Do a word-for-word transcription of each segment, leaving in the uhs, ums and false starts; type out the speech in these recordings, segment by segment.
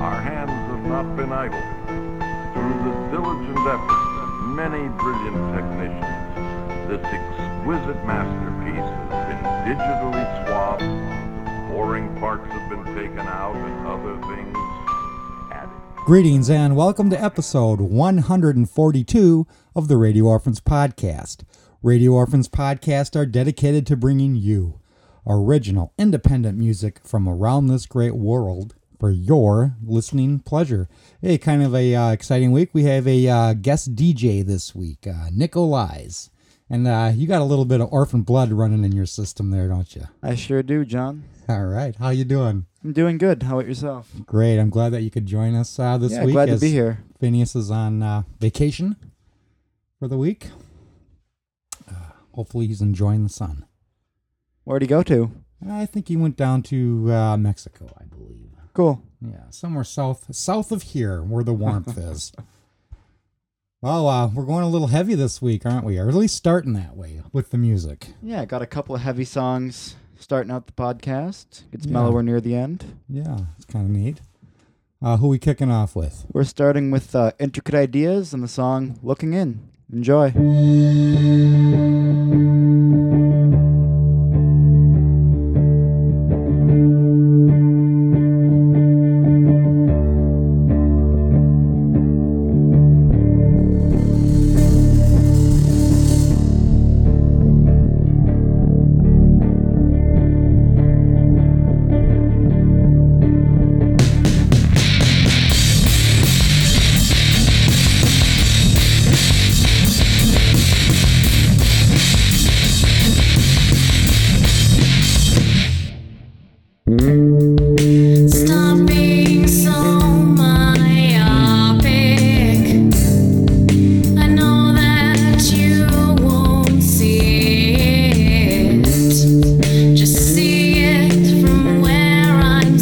our hands have not been idle. Through the diligent efforts of many brilliant technicians, this exquisite masterpiece has been digitally swabbed, boring parts have been taken out, and other things added. Greetings and welcome to episode one hundred forty-two of the Radio Orphans Podcast. Radio Orphans Podcast are dedicated to bringing you original, independent music from around this great world for your listening pleasure. Hey, kind of a uh, exciting week. We have a uh, guest D J this week, uh, Nick Olize. And uh, you got a little bit of orphan blood running in your system there, don't you? I sure do, John. All right. How you doing? I'm doing good. How about yourself? Great. I'm glad that you could join us uh, this yeah, week. glad to be here. Phineas is on uh, vacation for the week. Uh, hopefully he's enjoying the sun. Where'd he go to? I think he went down to uh, Mexico, I believe. Cool. Yeah, somewhere south south of here where the warmth is. Well, uh, we're going a little heavy this week, aren't we? Or at least starting that way with the music. Yeah, I got a couple of heavy songs starting out the podcast. It's Yeah. mellower near the end. Yeah, it's kind of neat. Uh, who are we kicking off with? We're starting with uh, Intricate Ideas and the song Looking In. Enjoy. Stop being so myopic. I know that you won't see it. Just see it from where I'm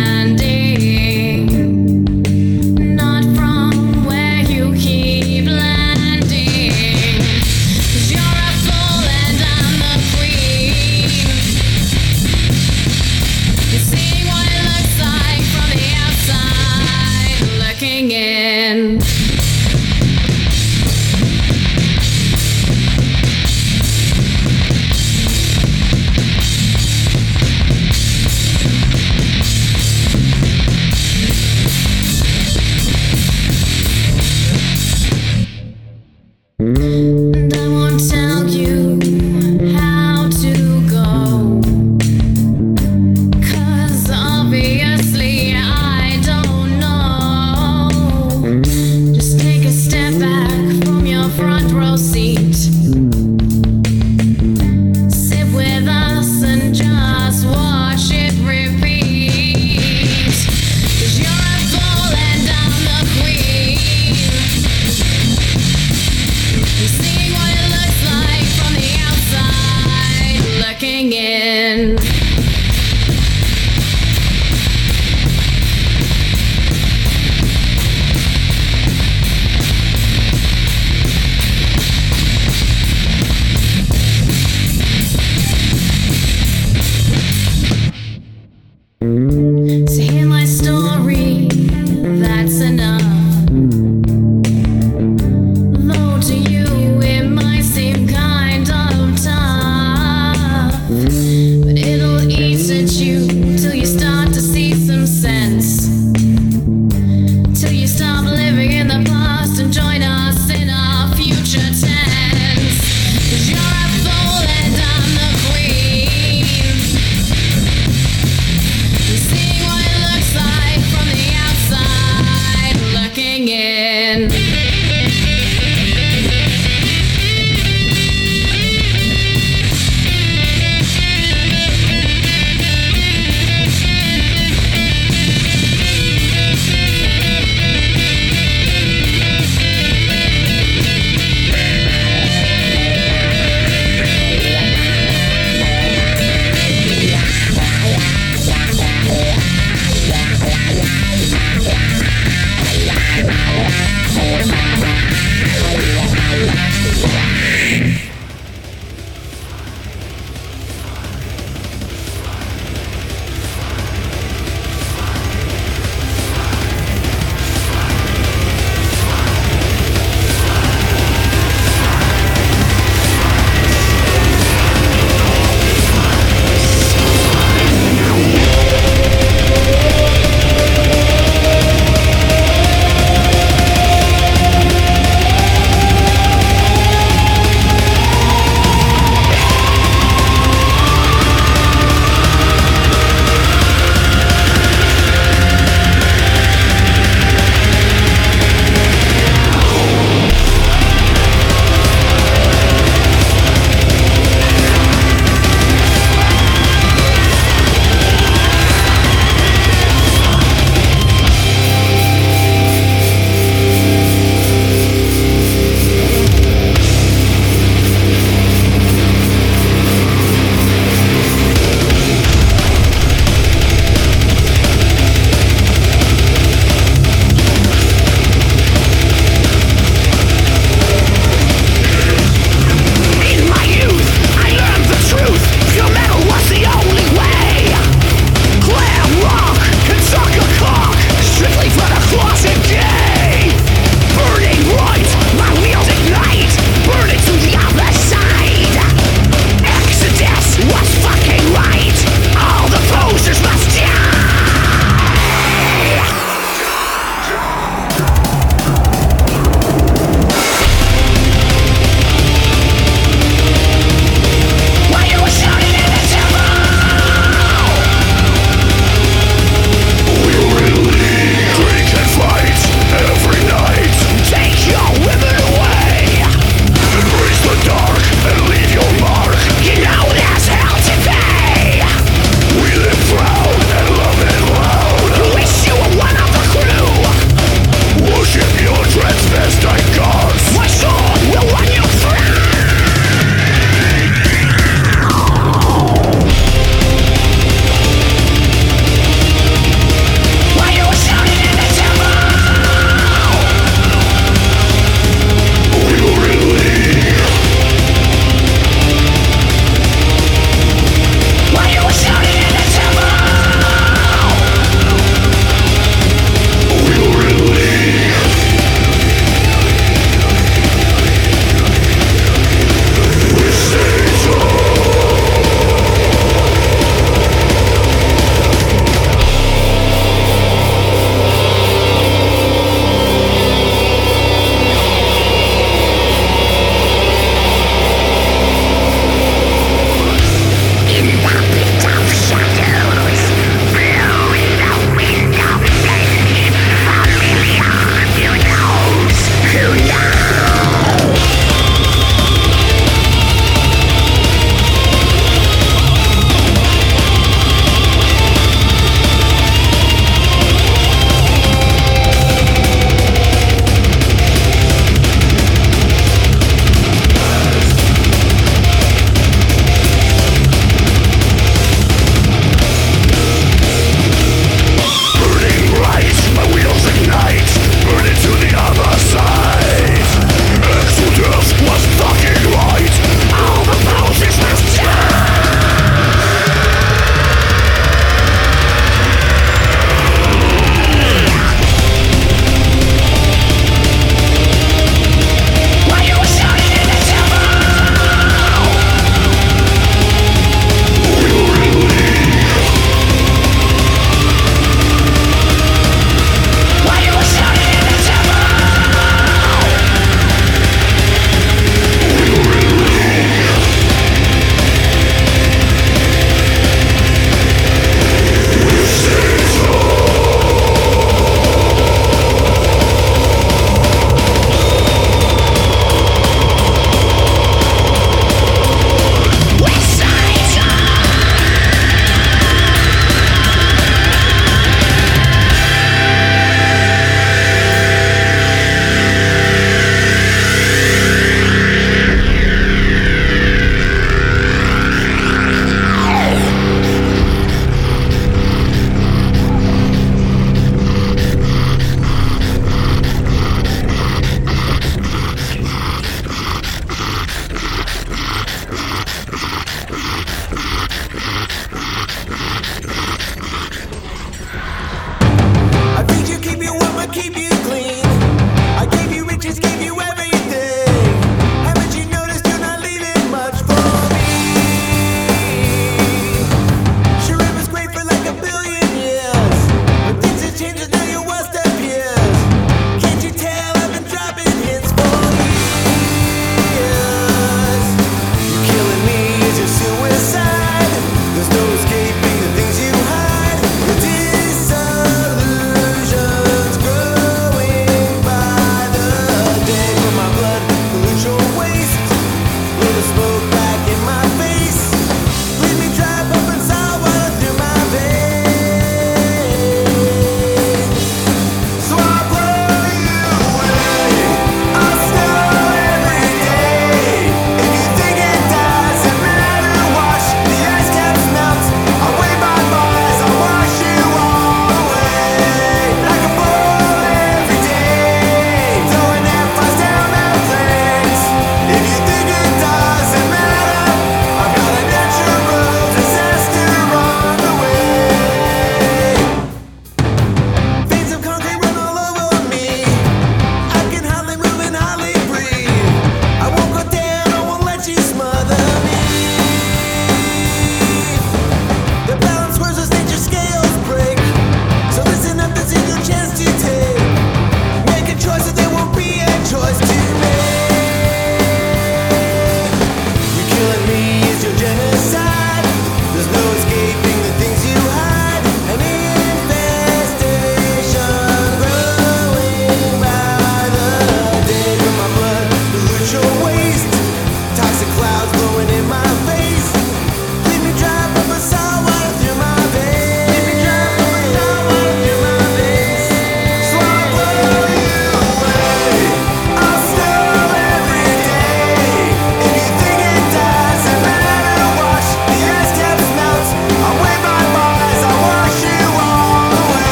standing, not from where you keep landing. 'Cause you're a fool and I'm the queen. You see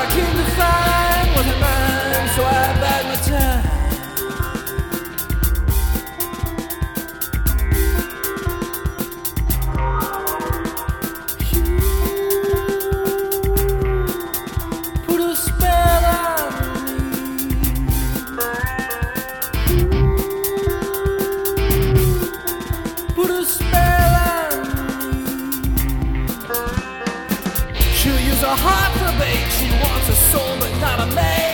I came to find wasn't mine, so I bide my time. Put a spell on me. Put a spell on me. She'll use her heart for bait. She wants a soul but not a mate.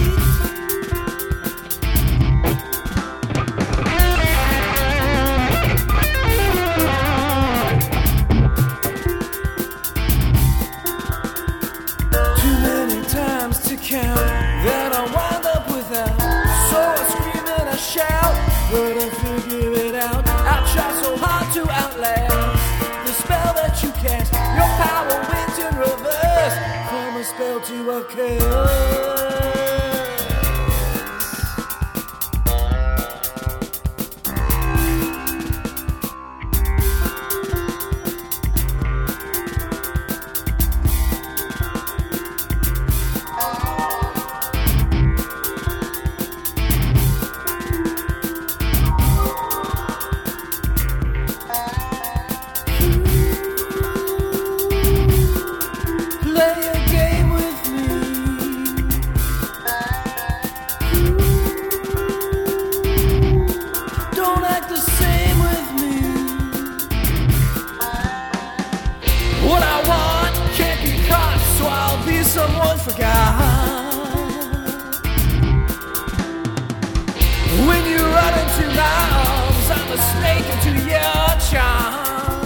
Too many times to count that I wind up without. So I scream and I shout, but I figure it out. I try so hard to outlast the spell that you cast. Your power wins in reverse from a spell to a curse. Play a game with me. Don't act the same with me. What I want can't be caught, so I'll be someone forgot. When you run into my arms, I'm a snake into your charm.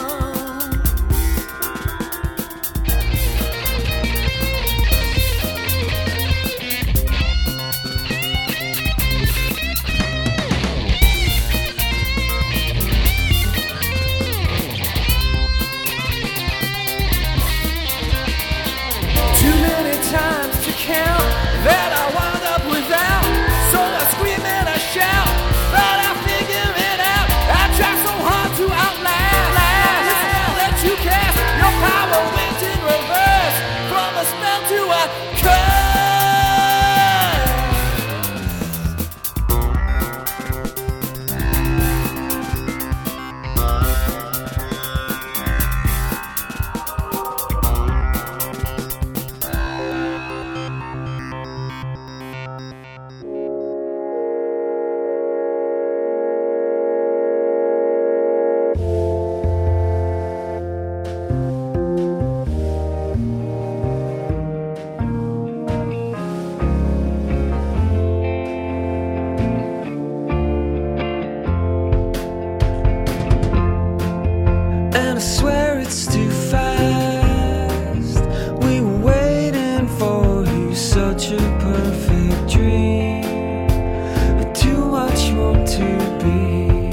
Too many times to count that I wound up without. So I scream and I shout, but I figure it out. I try so hard to outlast the spell that you cast. Your power wins in reverse from a spell to a curse. And I swear it's too fast. We were waiting for you, such a perfect dream, but too much more to be.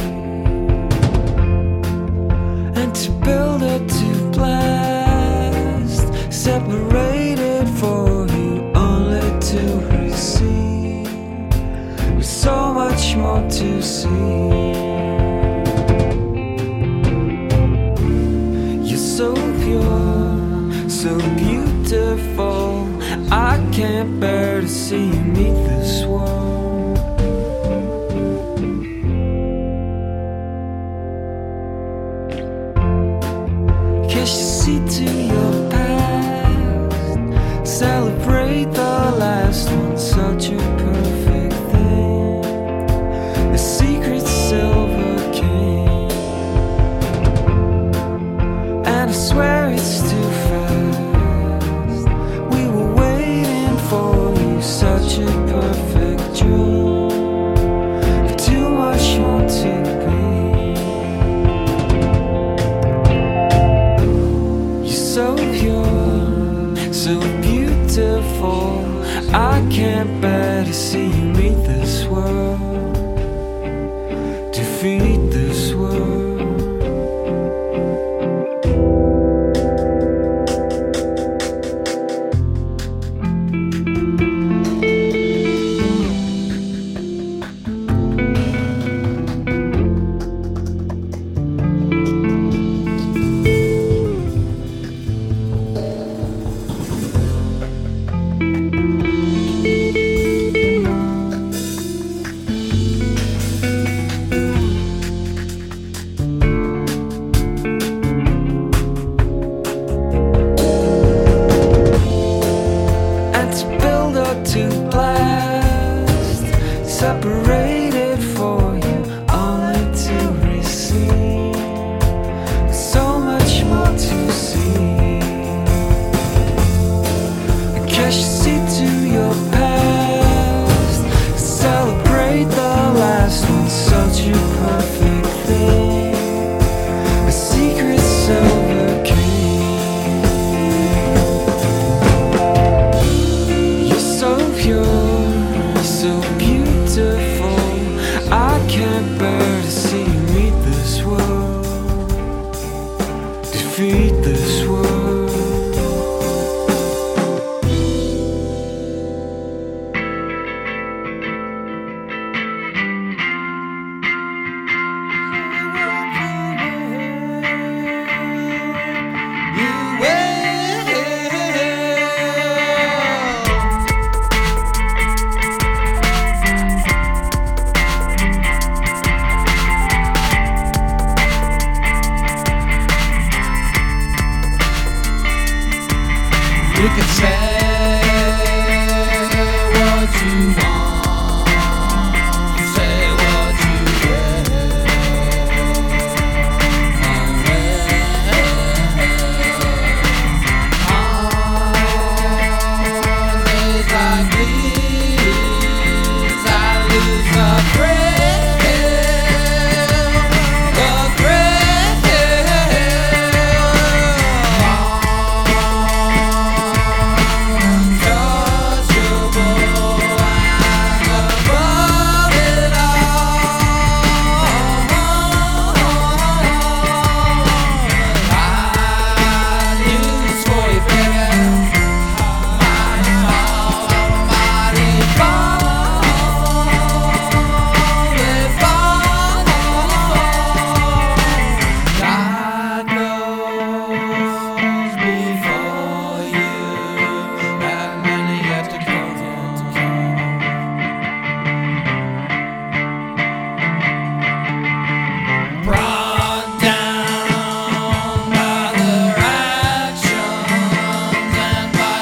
And to build up to blast, separated for you, only to receive, with so much more to see. So pure, so beautiful, I can't bear to see you meet this world. 'Cause you see to your past, celebrate the last one, such a perfect thing, the secret silver king. And I swear it's too fast. We were waiting for you, such a perfect dream, but too much more to be. You're so pure, so beautiful, I can't bear to see you meet this world, defeat this world. this world. You will. You can say what you want, say what you will. On days like these, I lose the thrill, the God knows before you that many yet to come. Brought down by their actions and by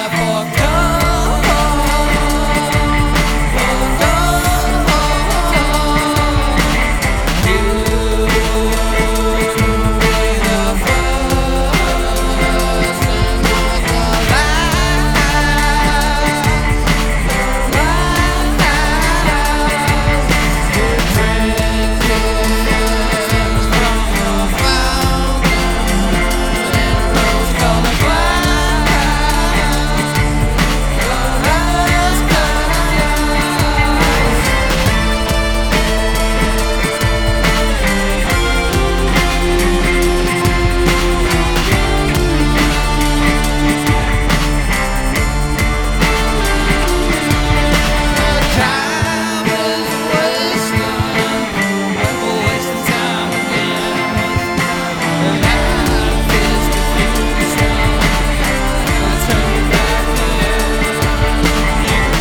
time is wasting, and we're wasting time again. And life is confusing, I turn you back in. You can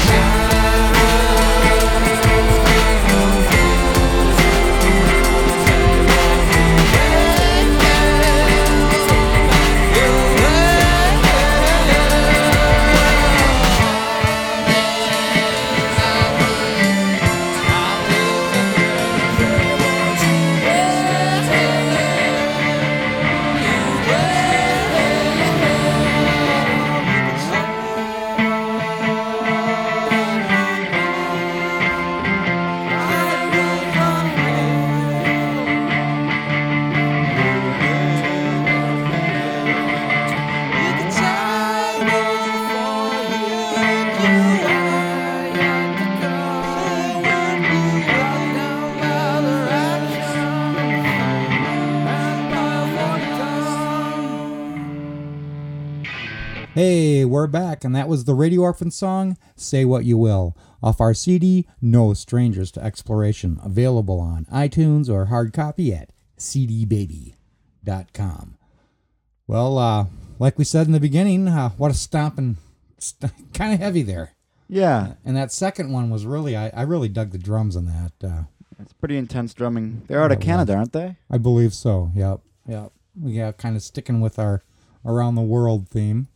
Hey, we're back, and that was the Radio Orphan song, Say What You Will, off our C D, No Strangers to Exploration, available on iTunes or hard copy at c d baby dot com. Well, uh, like we said in the beginning, uh, what a stomping, st- kind of heavy there. Yeah, And that second one was really, I, I really dug the drums in that. Uh, it's pretty intense drumming. They're out of Yeah, Canada, aren't they? I believe so, yep, yep. We got kind of sticking with our around the world theme.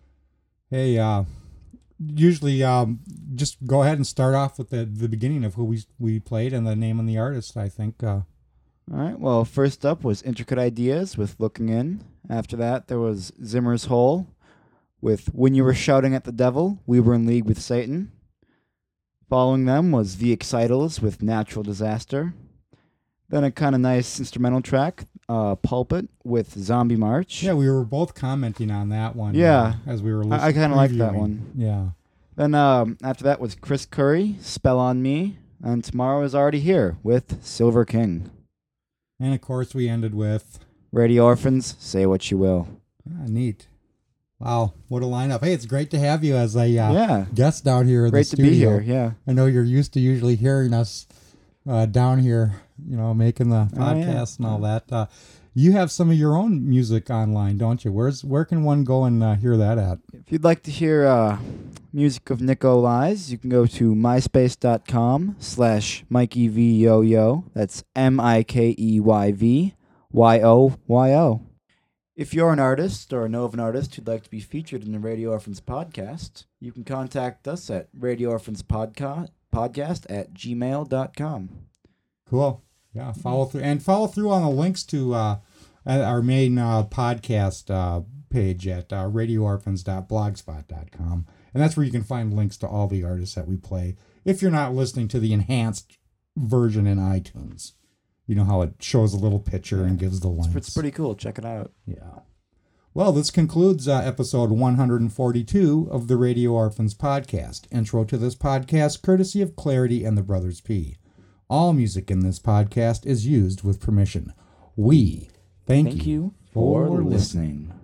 Hey, uh, usually um, just go ahead and start off with the, the beginning of who we we played and the name and the artist, I think. Uh, All right, well, first up was Intricate Ideas with Looking In. After that, there was Zimmer's Hole with When You Were Shouting at the Devil, We Were in League with Satan. Following them was The Excitals with Natural Disaster. Then a kind of nice instrumental track, uh, Pulpit with Zombie March. yeah, we were both commenting on that one. Yeah. uh, as we were I, listening. I kind of like that previewing. one. Yeah. Then um, after that was Chris Curry, Spell on Me. And Tomorrow is Already Here with Silver King. And of course, we ended with Radio Orphans, Say What You Will. Ah, neat. Wow, what a lineup. Hey, it's great to have you as a uh, Yeah. guest down here in Great the to studio. be here. Yeah. I know you're used to usually hearing us uh, down here, you know, making the Oh, yeah. podcast and all that. Uh, you have some of your own music online, don't you? Where's Where can one go and uh, hear that at? If you'd like to hear uh, music of Nico Lies, you can go to myspace.com slash Mikey V Yo Yo. That's M I K E Y V Y O Y O. If you're an artist or know of an artist who'd like to be featured in the Radio Orphans podcast, you can contact us at Radio Orphans Podca- podcast at gmail dot com. Cool. Yeah, follow through and follow through on the links to uh, at our main uh, podcast uh, page at uh, radio orphans dot blogspot dot com, and that's where you can find links to all the artists that we play. If you're not listening to the enhanced version in iTunes, you know how it shows a little picture and gives the links. It's pretty cool. Check it out. Yeah. Well, this concludes uh, episode one forty-two of the Radio Orphans podcast. Intro to this podcast courtesy of Clarity and the Brothers P. All music in this podcast is used with permission. We thank, Thank you you for listening.